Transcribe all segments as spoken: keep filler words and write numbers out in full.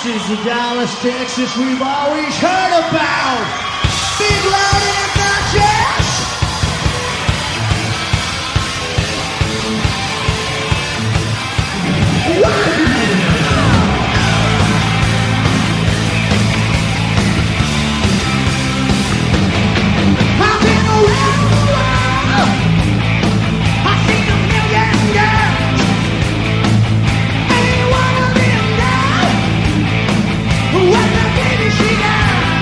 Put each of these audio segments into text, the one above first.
is the Dallas, Texas we've always heard about. Big, loud, and obnoxious. I've been around the world. I've seen a million girls. Ain't one of them now. What the baby she got?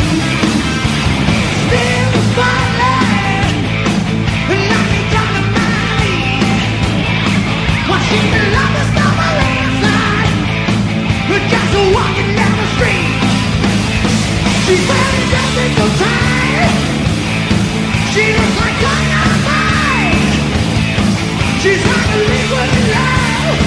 Still the spotlight. Knock me down to my knees. Well, she's the longest on my landslide. Just walking down the street. She's wearing dresses so tight. She looks like dynamite. She's like a liquid love.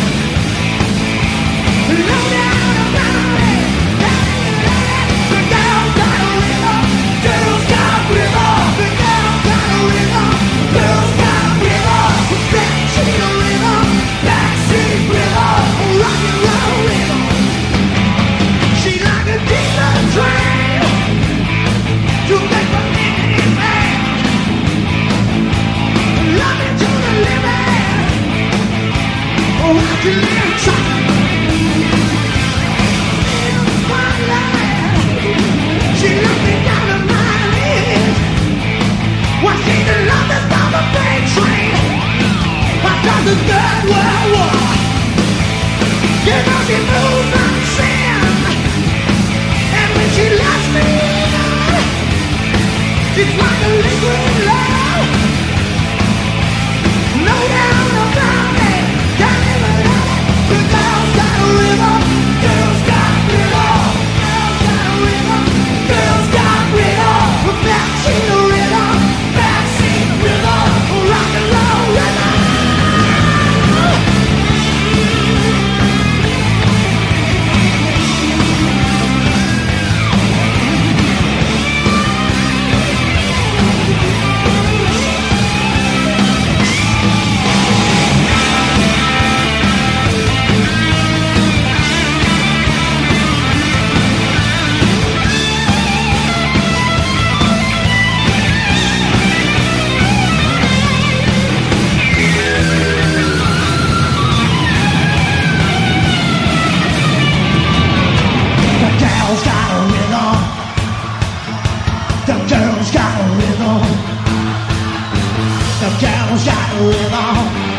No doubt about it. The girl's got a rhythm. Girl's got rhythm. The girl's got a rhythm. Girl's got rhythm. Backseat rhythm. Backseat rhythm. Rock and roll rhythm. She like a diesel train to make a minute man. Love me to the limit. Oh, I can live something. In the spotlight, she looked me down to my knees. Well, she's the longest on the freight train after the Third World War. You know she moves like sin. And when she lets me in, it's like a liquid love. No doubt about it. Can't live without it. The girl's got a rhythm. Girl's got rhythm. Girl's got rhythm. Girl's got rhythm. Backseat rhythm. Backseat rhythm. Rock and roll rhythm. The girl's got a rhythm. The girl's got a rhythm. The girl's got a rhythm.